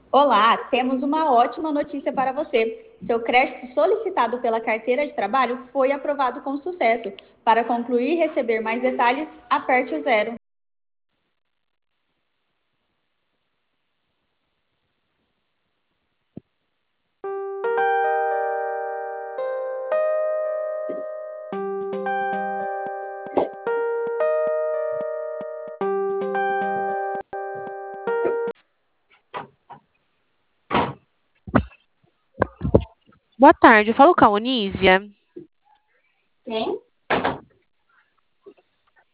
Olá, temos uma ótima notícia para você. Seu crédito solicitado pela carteira de trabalho foi aprovado com sucesso. Para concluir e receber mais detalhes, aperte o zero. Boa tarde, eu falo com a Onísia. Quem?